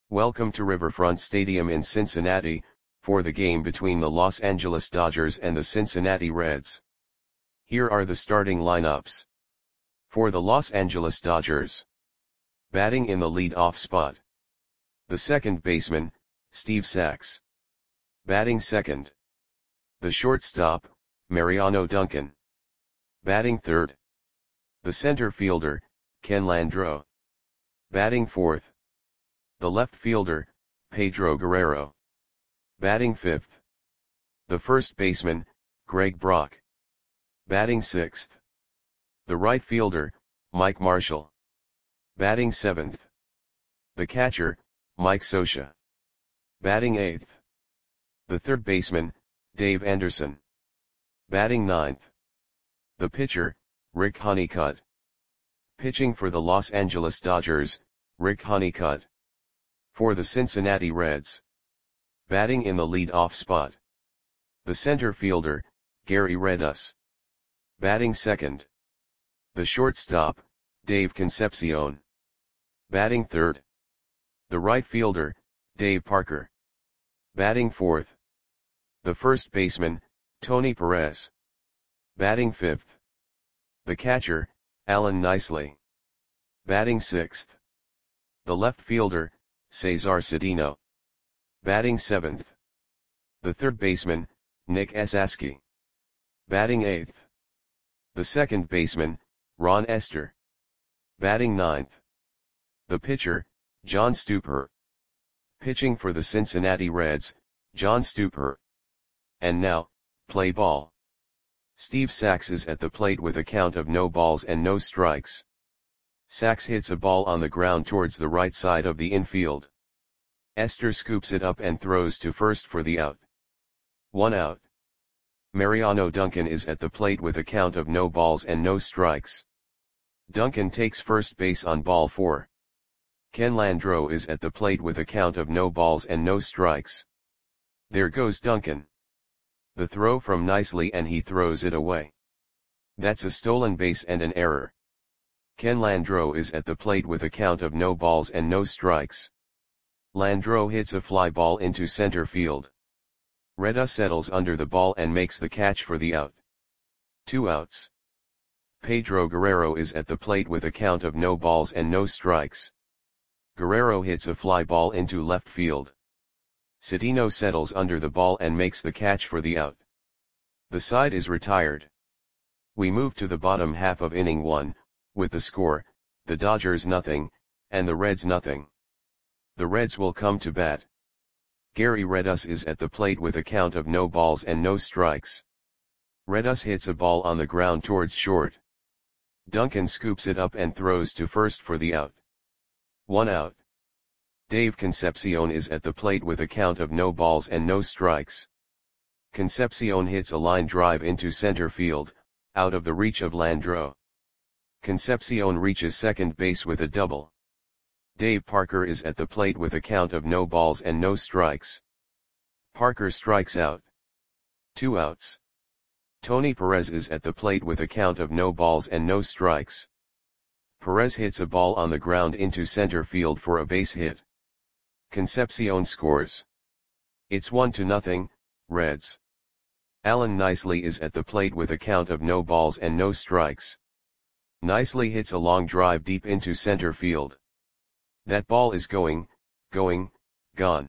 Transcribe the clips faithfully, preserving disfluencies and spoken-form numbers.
Welcome to Riverfront Stadium in Cincinnati, for the game between the Los Angeles Dodgers and the Cincinnati Reds. Here are the starting lineups. For the Los Angeles Dodgers. Batting in the lead-off spot. The second baseman, Steve Sax. Batting second. The shortstop, Mariano Duncan. Batting third. The center fielder, Ken Landreaux. Batting fourth. The left fielder, Pedro Guerrero. Batting fifth. The first baseman, Greg Brock. Batting sixth. The right fielder, Mike Marshall. Batting seventh. The catcher, Mike Scioscia. Batting eighth. The third baseman, Dave Anderson. Batting ninth. The pitcher, Rick Honeycutt. Pitching for the Los Angeles Dodgers, Rick Honeycutt. For the Cincinnati Reds. Batting in the lead-off spot. The center fielder, Gary Redus. Batting second. The shortstop, Dave Concepcion. Batting third. The right fielder, Dave Parker. Batting fourth. The first baseman, Tony Perez. Batting fifth. The catcher, Alan Nicely. Batting sixth. The left fielder, Cesar Cedeno. Batting seventh. The third baseman, Nick Esasky. Batting eighth. The second baseman, Ron Esther. Batting ninth. The pitcher, John Stupper. Pitching for the Cincinnati Reds, John Stupper. And now, play ball. Steve Sax is at the plate with a count of no balls and no strikes. Sax hits a ball on the ground towards the right side of the infield. Esther scoops it up and throws to first for the out. One out. Mariano Duncan is at the plate with a count of no balls and no strikes. Duncan takes first base on ball four. Ken Landreaux is at the plate with a count of no balls and no strikes. There goes Duncan. The throw from Nicely and he throws it away. That's a stolen base and an error. Ken Landreaux is at the plate with a count of no balls and no strikes. Landreaux hits a fly ball into center field. Redus settles under the ball and makes the catch for the out. Two outs. Pedro Guerrero is at the plate with a count of no balls and no strikes. Guerrero hits a fly ball into left field. Cedeno settles under the ball and makes the catch for the out. The side is retired. We move to the bottom half of inning one, with the score, the Dodgers nothing, and the Reds nothing. The Reds will come to bat. Gary Redus is at the plate with a count of no balls and no strikes. Redus hits a ball on the ground towards short. Duncan scoops it up and throws to first for the out. One out. Dave Concepcion is at the plate with a count of no balls and no strikes. Concepcion hits a line drive into center field, out of the reach of Landreaux. Concepcion reaches second base with a double. Dave Parker is at the plate with a count of no balls and no strikes. Parker strikes out. Two outs. Tony Perez is at the plate with a count of no balls and no strikes. Perez hits a ball on the ground into center field for a base hit. Concepcion scores. It's one to nothing, Reds. Alan Nicely is at the plate with a count of no balls and no strikes. Nicely hits a long drive deep into center field. That ball is going, going, gone.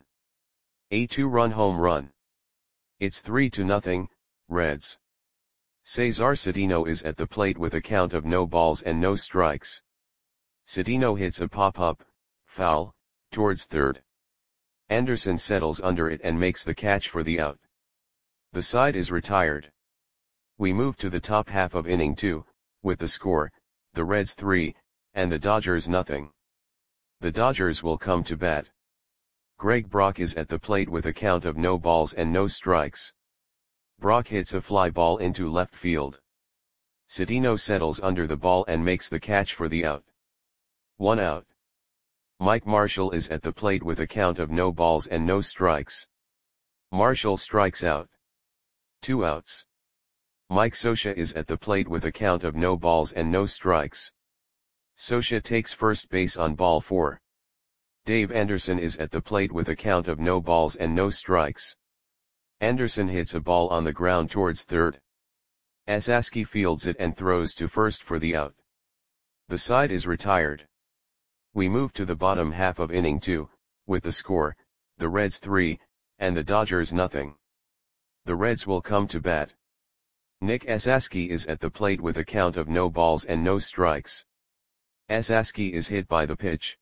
A two-run home run. It's three to nothing, Reds. Cesar Cedeno is at the plate with a count of no balls and no strikes. Cedeno hits a pop-up, foul, towards third. Anderson settles under it and makes the catch for the out. The side is retired. We move to the top half of inning two, with the score, the Reds three, and the Dodgers nothing. The Dodgers will come to bat. Greg Brock is at the plate with a count of no balls and no strikes. Brock hits a fly ball into left field. Cedeno settles under the ball and makes the catch for the out. One out. Mike Marshall is at the plate with a count of no balls and no strikes. Marshall strikes out. Two outs. Mike Scioscia is at the plate with a count of no balls and no strikes. Scioscia takes first base on ball four. Dave Anderson is at the plate with a count of no balls and no strikes. Anderson hits a ball on the ground towards third. Esaski fields it and throws to first for the out. The side is retired. We move to the bottom half of inning two, with the score, the Reds three, and the Dodgers nothing. The Reds will come to bat. Nick Esaski is at the plate with a count of no balls and no strikes. Esaski is hit by the pitch.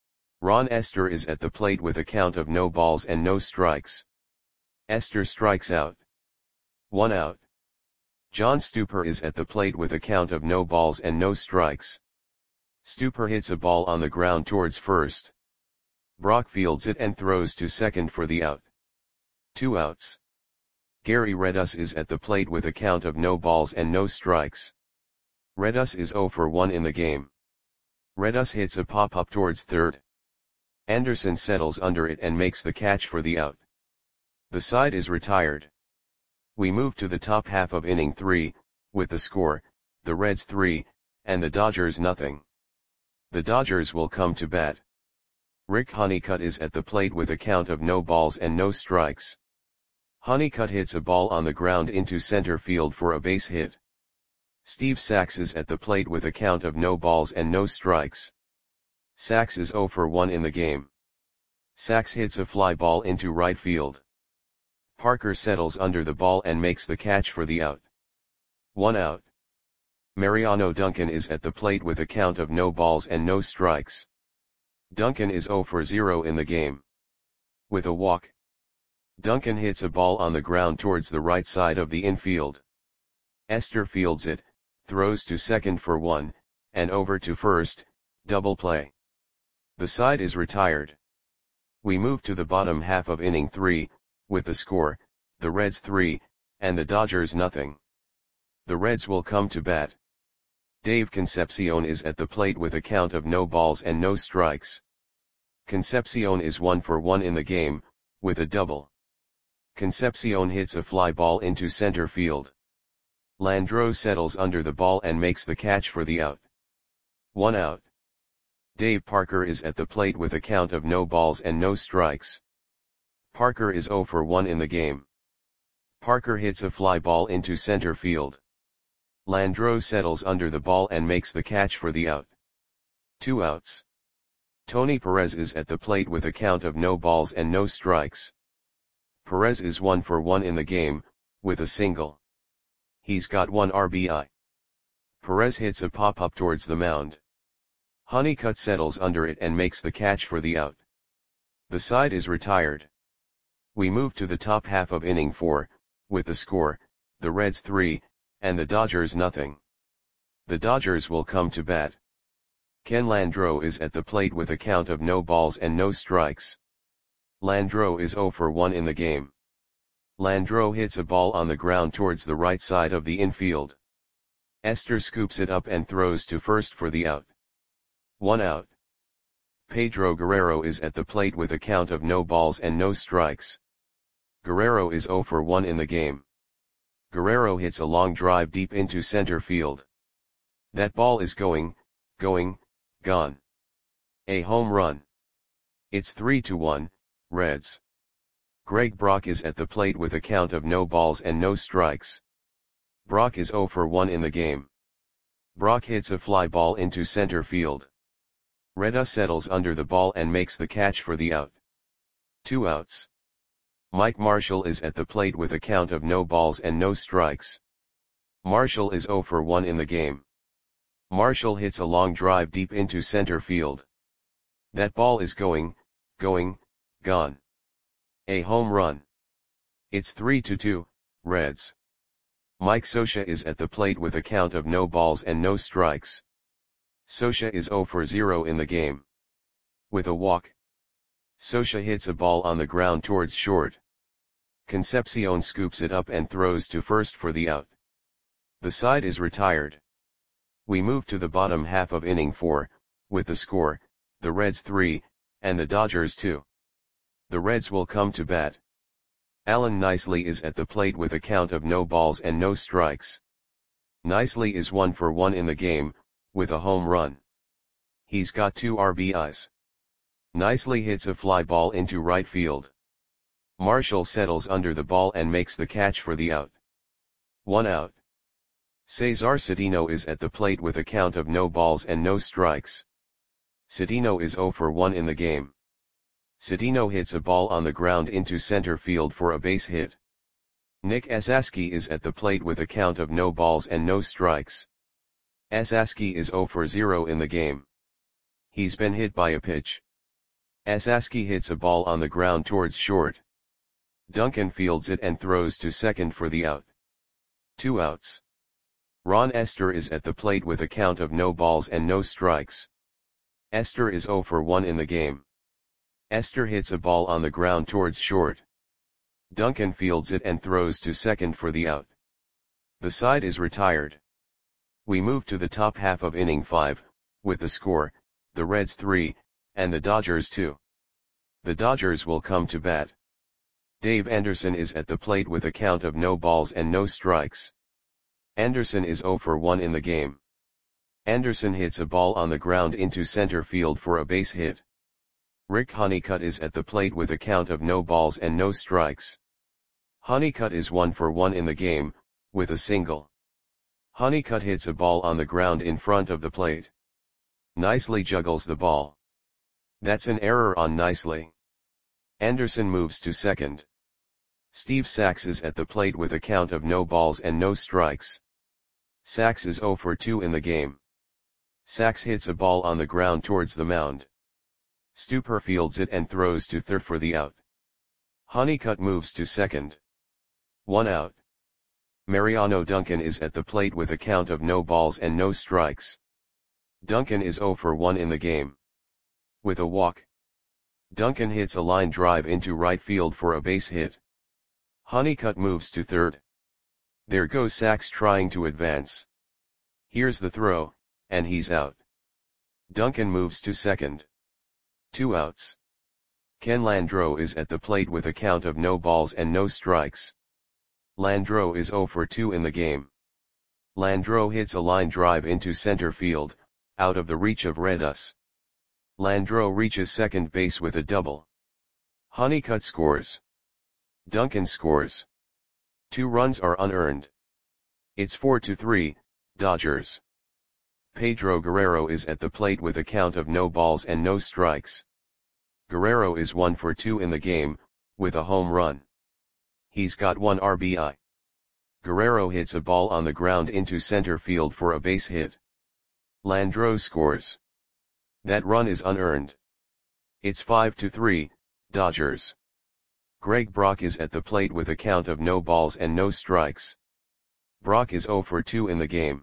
Ron Esther is at the plate with a count of no balls and no strikes. Esther strikes out. One out. John Stuper is at the plate with a count of no balls and no strikes. Stuper hits a ball on the ground towards first. Brock fields it and throws to second for the out. Two outs. Gary Redus is at the plate with a count of no balls and no strikes. Redus is zero for one in the game. Redus hits a pop-up towards third. Anderson settles under it and makes the catch for the out. The side is retired. We move to the top half of inning three, with the score, the Reds three, and the Dodgers nothing. The Dodgers will come to bat. Rick Honeycutt is at the plate with a count of no balls and no strikes. Honeycutt hits a ball on the ground into center field for a base hit. Steve Sachs is at the plate with a count of no balls and no strikes. Sachs is zero for one in the game. Sachs hits a fly ball into right field. Parker settles under the ball and makes the catch for the out. One out. Mariano Duncan is at the plate with a count of no balls and no strikes. Duncan is zero for zero in the game. With a walk. Duncan hits a ball on the ground towards the right side of the infield. Esther fields it, throws to second for one, and over to first, double play. The side is retired. We move to the bottom half of inning three, with the score, the Reds three, and the Dodgers nothing. The Reds will come to bat. Dave Concepcion is at the plate with a count of no balls and no strikes. Concepcion is one for one in the game, with a double. Concepcion hits a fly ball into center field. Landreau settles under the ball and makes the catch for the out. One out. Dave Parker is at the plate with a count of no balls and no strikes. Parker is zero for one in the game. Parker hits a fly ball into center field. Landreau settles under the ball and makes the catch for the out. Two outs. Tony Perez is at the plate with a count of no balls and no strikes. Perez is one for one in the game, with a single. He's got one R B I. Perez hits a pop-up towards the mound. Honeycutt settles under it and makes the catch for the out. The side is retired. We move to the top half of inning four, with the score, the Reds three, and the Dodgers nothing. The Dodgers will come to bat. Ken Landreau is at the plate with a count of no balls and no strikes. Landreau is zero for one in the game. Landreau hits a ball on the ground towards the right side of the infield. Esther scoops it up and throws to first for the out. One out. Pedro Guerrero is at the plate with a count of no balls and no strikes. Guerrero is zero for one in the game. Guerrero hits a long drive deep into center field. That ball is going, going, gone. A home run. It's three to one, Reds. Greg Brock is at the plate with a count of no balls and no strikes. Brock is zero for one in the game. Brock hits a fly ball into center field. Redus settles under the ball and makes the catch for the out. Two outs. Mike Marshall is at the plate with a count of no balls and no strikes. Marshall is zero for one in the game. Marshall hits a long drive deep into center field. That ball is going, going, gone. A home run. It's three to two, Reds. Mike Scioscia is at the plate with a count of no balls and no strikes. Scioscia is zero for zero in the game. With a walk. Scioscia hits a ball on the ground towards short. Concepcion scoops it up and throws to first for the out. The side is retired. We move to the bottom half of inning four, with the score, the Reds three, and the Dodgers two. The Reds will come to bat. Alan Nicely is at the plate with a count of no balls and no strikes. Nicely is one for one in the game, with a home run. He's got two R B Is. Nicely hits a fly ball into right field. Marshall settles under the ball and makes the catch for the out. One out. Cesar Cedeno is at the plate with a count of no balls and no strikes. Cedeno is zero for one in the game. Cedeno hits a ball on the ground into center field for a base hit. Nick Esasky is at the plate with a count of no balls and no strikes. Esasky is zero for zero in the game. He's been hit by a pitch. Esasky hits a ball on the ground towards short. Duncan fields it and throws to second for the out. Two outs. Ron Esther is at the plate with a count of no balls and no strikes. Esther is zero for one in the game. Esther hits a ball on the ground towards short. Duncan fields it and throws to second for the out. The side is retired. We move to the top half of inning five, with the score, the Reds three, and the Dodgers two. The Dodgers will come to bat. Dave Anderson is at the plate with a count of no balls and no strikes. Anderson is zero for one in the game. Anderson hits a ball on the ground into center field for a base hit. Rick Honeycutt is at the plate with a count of no balls and no strikes. Honeycutt is one for one in the game, with a single. Honeycutt hits a ball on the ground in front of the plate. Nicely juggles the ball. That's an error on Nicely. Anderson moves to second. Steve Sachs is at the plate with a count of no balls and no strikes. Sachs is zero for two in the game. Sachs hits a ball on the ground towards the mound. Stuper fields it and throws to third for the out. Honeycutt moves to second. One out. Mariano Duncan is at the plate with a count of no balls and no strikes. Duncan is zero for one in the game. With a walk. Duncan hits a line drive into right field for a base hit. Honeycutt moves to third. There goes Sachs trying to advance. Here's the throw, and he's out. Duncan moves to second. Two outs. Ken Landreau is at the plate with a count of no balls and no strikes. Landreau is zero for two in the game. Landreau hits a line drive into center field, out of the reach of Redus. Landreau reaches second base with a double. Honeycutt scores. Duncan scores. Two runs are unearned. It's four to three, Dodgers. Pedro Guerrero is at the plate with a count of no balls and no strikes. Guerrero is one for two in the game, with a home run. He's got one R B I. Guerrero hits a ball on the ground into center field for a base hit. Landreau scores. That run is unearned. It's five to three, Dodgers. Greg Brock is at the plate with a count of no balls and no strikes. Brock is zero for two in the game.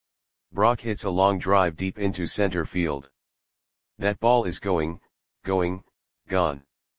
Brock hits a long drive deep into center field. That ball is going, going, gone.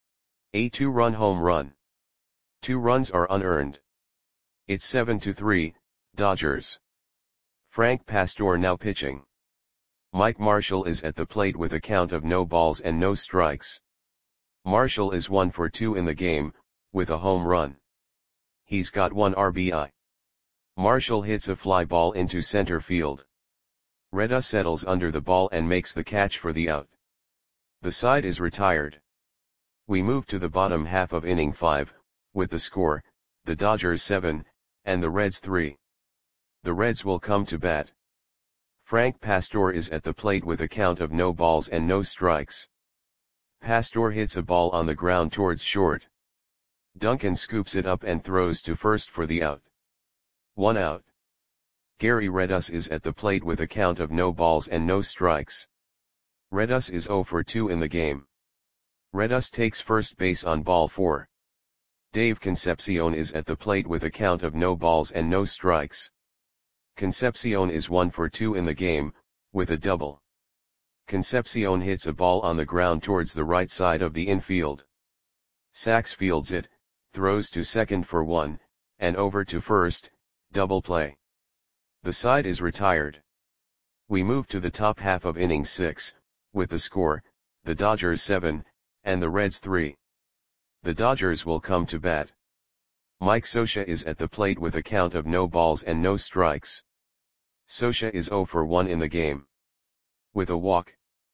A two-run home run. Two runs are unearned. It's seven to three, Dodgers. Frank Pastor now pitching. Mike Marshall is at the plate with a count of no balls and no strikes. Marshall is one for two in the game, with a home run. He's got one R B I. Marshall hits a fly ball into center field. Reda settles under the ball and makes the catch for the out. The side is retired. We move to the bottom half of inning five, with the score, the Dodgers seven, and the Reds three. The Reds will come to bat. Frank Pastor is at the plate with a count of no balls and no strikes. Pastor hits a ball on the ground towards short. Duncan scoops it up and throws to first for the out. One out. Gary Redus is at the plate with a count of no balls and no strikes. Redus is zero for two in the game. Redus takes first base on ball four. Dave Concepcion is at the plate with a count of no balls and no strikes. Concepcion is one for two in the game, with a double. Concepcion hits a ball on the ground towards the right side of the infield. Sachs fields it, throws to second for one, and over to first, double play. The side is retired. We move to the top half of inning six, with the score, the Dodgers seven, and the Reds three. The Dodgers will come to bat. Mike Scioscia is at the plate with a count of no balls and no strikes. Scioscia is zero for one in the game. With a walk.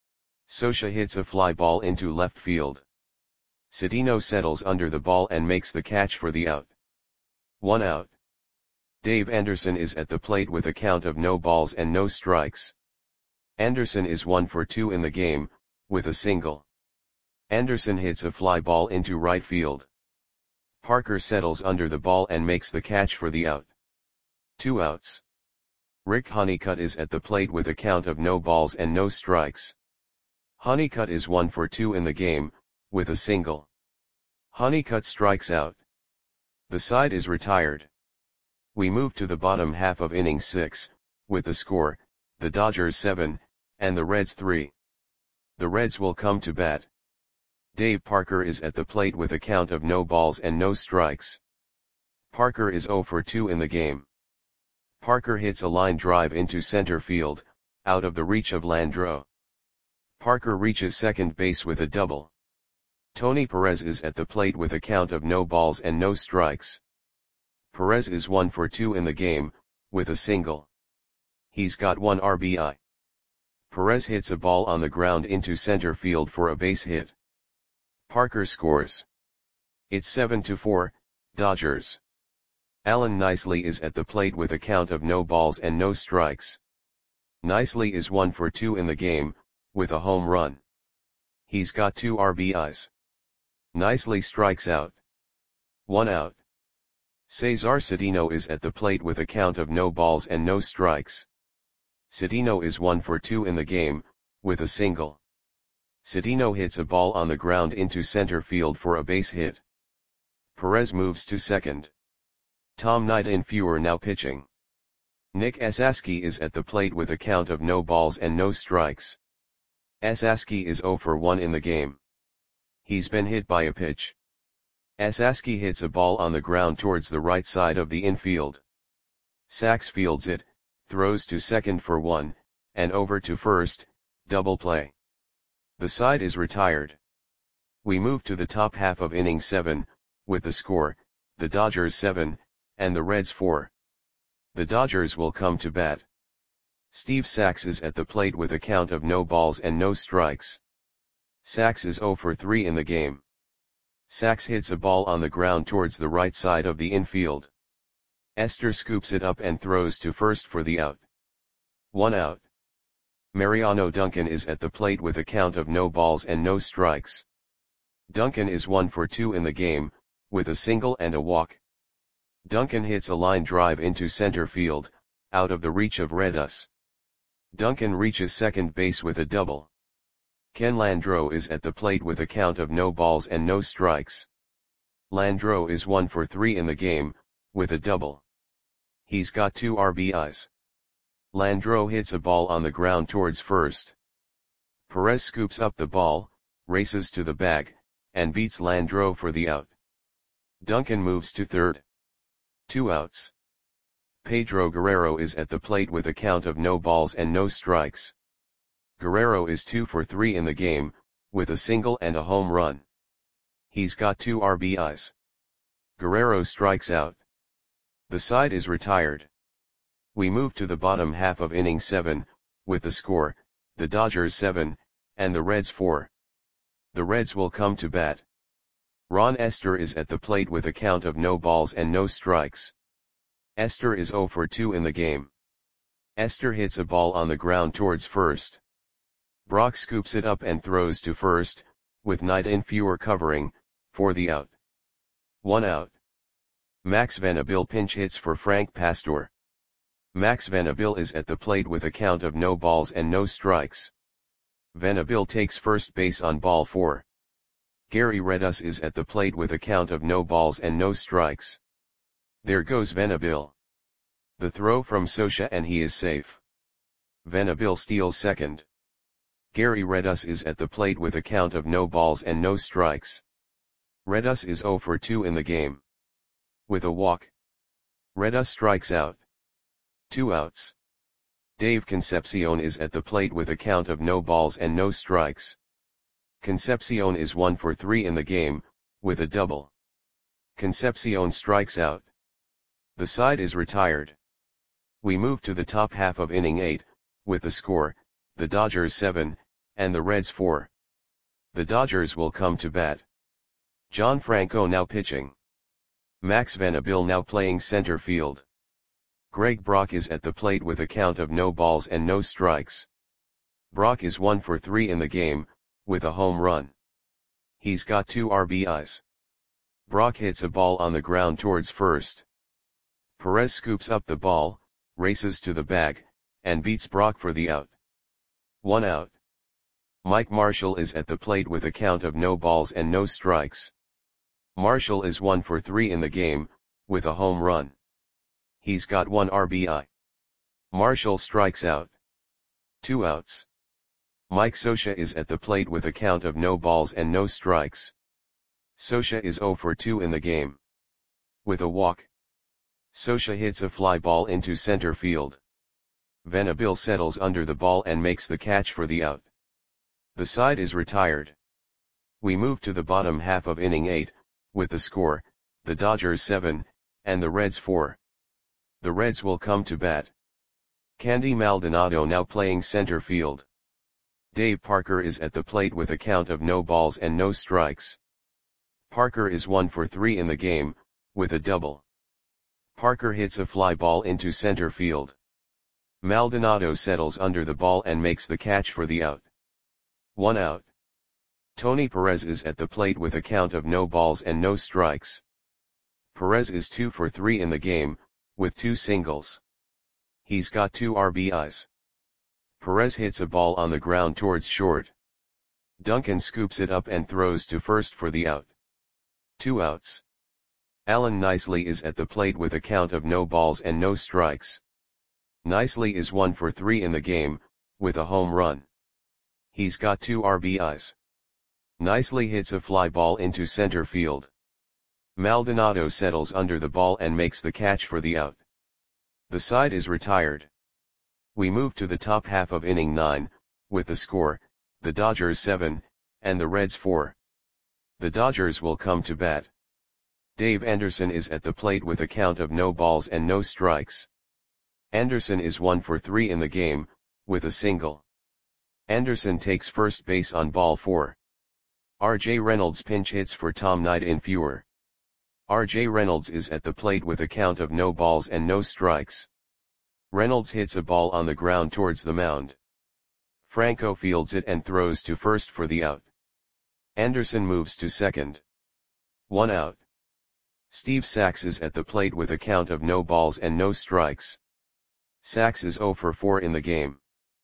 Scioscia hits a fly ball into left field. Cedeno settles under the ball and makes the catch for the out. One out. Dave Anderson is at the plate with a count of no balls and no strikes. Anderson is one for two in the game, with a single. Anderson hits a fly ball into right field. Parker settles under the ball and makes the catch for the out. Two outs. Rick Honeycutt is at the plate with a count of no balls and no strikes. Honeycutt is one for two in the game, with a single. Honeycutt strikes out. The side is retired. We move to the bottom half of inning six, with the score, the Dodgers seven, and the Reds three. The Reds will come to bat. Dave Parker is at the plate with a count of no balls and no strikes. Parker is zero for two in the game. Parker hits a line drive into center field, out of the reach of Landreaux. Parker reaches second base with a double. Tony Perez is at the plate with a count of no balls and no strikes. Perez is one for two in the game, with a single. He's got one R B I. Perez hits a ball on the ground into center field for a base hit. Parker scores. It's seven to four, Dodgers. Alan Nicely is at the plate with a count of no balls and no strikes. Nicely is one for two in the game, with a home run. He's got two R B Is. Nicely strikes out. One out. Cesar Cedeno is at the plate with a count of no balls and no strikes. Cedeno is one for two in the game, with a single. Cedeno hits a ball on the ground into center field for a base hit. Perez moves to second. Tom Nightinfuer now pitching. Nick Esasky is at the plate with a count of no balls and no strikes. Esasky is zero for one in the game. He's been hit by a pitch. Esasky hits a ball on the ground towards the right side of the infield. Sachs fields it, throws to second for one, and over to first, double play. The side is retired. We move to the top half of inning seven, with the score, the Dodgers seven, and the Reds four. The Dodgers will come to bat. Steve Sachs is at the plate with a count of no balls and no strikes. Sachs is zero for three in the game. Sachs hits a ball on the ground towards the right side of the infield. Esther scoops it up and throws to first for the out. One out. Mariano Duncan is at the plate with a count of no balls and no strikes. Duncan is one for two in the game, with a single and a walk. Duncan hits a line drive into center field, out of the reach of Redus. Duncan reaches second base with a double. Ken Landreaux is at the plate with a count of no balls and no strikes. Landreaux is one for three in the game, with a double. He's got two R B Is. Landreaux hits a ball on the ground towards first. Perez scoops up the ball, races to the bag, and beats Landreaux for the out. Duncan moves to third. Two outs. Pedro Guerrero is at the plate with a count of no balls and no strikes. Guerrero is two for three in the game, with a single and a home run. He's got two R B Is. Guerrero strikes out. The side is retired. We move to the bottom half of inning seven, with the score, the Dodgers seven, and the Reds four. The Reds will come to bat. Ron Esther is at the plate with a count of no balls and no strikes. Esther is zero for two in the game. Esther hits a ball on the ground towards first. Brock scoops it up and throws to first, with Nightinfuer covering, for the out. One out. Max Vanderbilt pinch hits for Frank Pastor. Max Vanderbilt is at the plate with a count of no balls and no strikes. Vanderbilt takes first base on ball four. Gary Redus is at the plate with a count of no balls and no strikes. There goes Vanderbilt. The throw from Scioscia and he is safe. Vanderbilt steals second. Gary Redus is at the plate with a count of no balls and no strikes. Redus is zero for two in the game. With a walk. Redus strikes out. Two outs. Dave Concepcion is at the plate with a count of no balls and no strikes. Concepcion is one for three in the game, with a double. Concepcion strikes out. The side is retired. We move to the top half of inning eight, with the score, the Dodgers seven, and the Reds four. The Dodgers will come to bat. John Franco now pitching. Max Vanderbilt now playing center field. Greg Brock is at the plate with a count of no balls and no strikes. Brock is one for three in the game, with a home run. He's got two R B Is. Brock hits a ball on the ground towards first. Perez scoops up the ball, races to the bag, and beats Brock for the out. One out. Mike Marshall is at the plate with a count of no balls and no strikes. Marshall is one for three in the game, with a home run. He's got one R B I. Marshall strikes out. Two outs. Mike Scioscia is at the plate with a count of no balls and no strikes. Scioscia is zero for two in the game. With a walk. Scioscia hits a fly ball into center field. Vanderbilt settles under the ball and makes the catch for the out. The side is retired. We move to the bottom half of inning eight, with the score, the Dodgers seven, and the Reds four. The Reds will come to bat. Candy Maldonado now playing center field. Dave Parker is at the plate with a count of no balls and no strikes. Parker is one for three in the game, with a double. Parker hits a fly ball into center field. Maldonado settles under the ball and makes the catch for the out. One out. Tony Perez is at the plate with a count of no balls and no strikes. Perez is two for three in the game, with two singles. He's got two R B Is. Perez hits a ball on the ground towards short. Duncan scoops it up and throws to first for the out. Two outs. Alan Nicely is at the plate with a count of no balls and no strikes. Nicely is one for three in the game, with a home run. He's got two R B Is. Nicely hits a fly ball into center field. Maldonado settles under the ball and makes the catch for the out. The side is retired. We move to the top half of inning nine, with the score, the Dodgers seven, and the Reds four. The Dodgers will come to bat. Dave Anderson is at the plate with a count of no balls and no strikes. Anderson is one for three in the game, with a single. Anderson takes first base on ball four. R J Reynolds pinch hits for Tom Knight in fewer. R J Reynolds is at the plate with a count of no balls and no strikes. Reynolds hits a ball on the ground towards the mound. Franco fields it and throws to first for the out. Anderson moves to second. One out. Steve Sax is at the plate with a count of no balls and no strikes. Sax is zero for four in the game.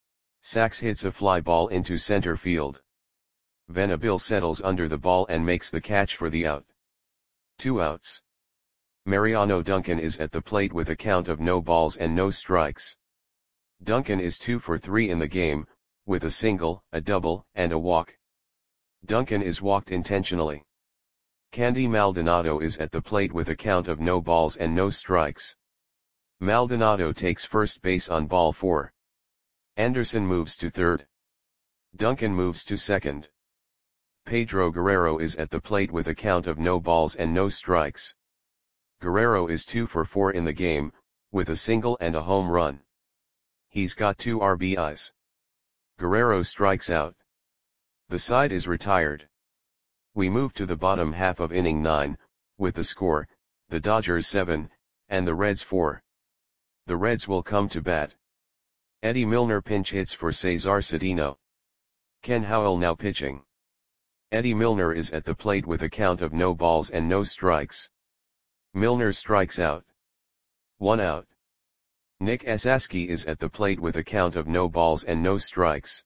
Sax hits a fly ball into center field. Vanderbilt settles under the ball and makes the catch for the out. Two outs. Mariano Duncan is at the plate with a count of no balls and no strikes. Duncan is two for three in the game, with a single, a double, and a walk. Duncan is walked intentionally. Candy Maldonado is at the plate with a count of no balls and no strikes. Maldonado takes first base on ball four. Anderson moves to third. Duncan moves to second. Pedro Guerrero is at the plate with a count of no balls and no strikes. Guerrero is two for four in the game, with a single and a home run. He's got two R B Is. Guerrero strikes out. The side is retired. We move to the bottom half of inning nine, with the score, the Dodgers seven, and the Reds four. The Reds will come to bat. Eddie Milner pinch hits for Cesar Cedeno. Ken Howell now pitching. Eddie Milner is at the plate with a count of no balls and no strikes. Milner strikes out. One out. Nick Esasky is at the plate with a count of no balls and no strikes.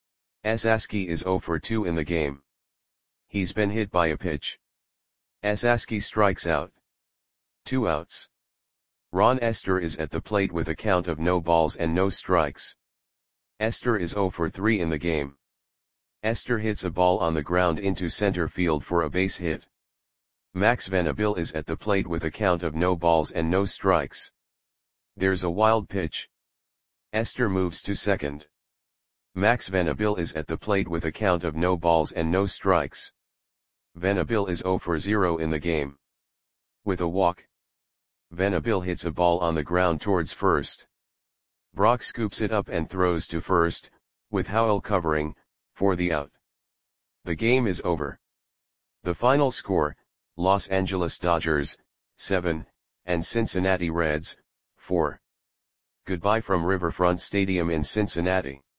Esasky is zero for two in the game. He's been hit by a pitch. Esasky strikes out. Two outs. Ron Esther is at the plate with a count of no balls and no strikes. Esther is zero for three in the game. Esther hits a ball on the ground into center field for a base hit. Max Vanderbilt is at the plate with a count of no balls and no strikes. There's a wild pitch. Esther moves to second. Max Vanderbilt is at the plate with a count of no balls and no strikes. Vanderbilt is zero for zero in the game. With a walk. Vanderbilt hits a ball on the ground towards first. Brock scoops it up and throws to first, with Howell covering, for the out. The game is over. The final score, Los Angeles Dodgers, seven, and Cincinnati Reds, four. Goodbye from Riverfront Stadium in Cincinnati.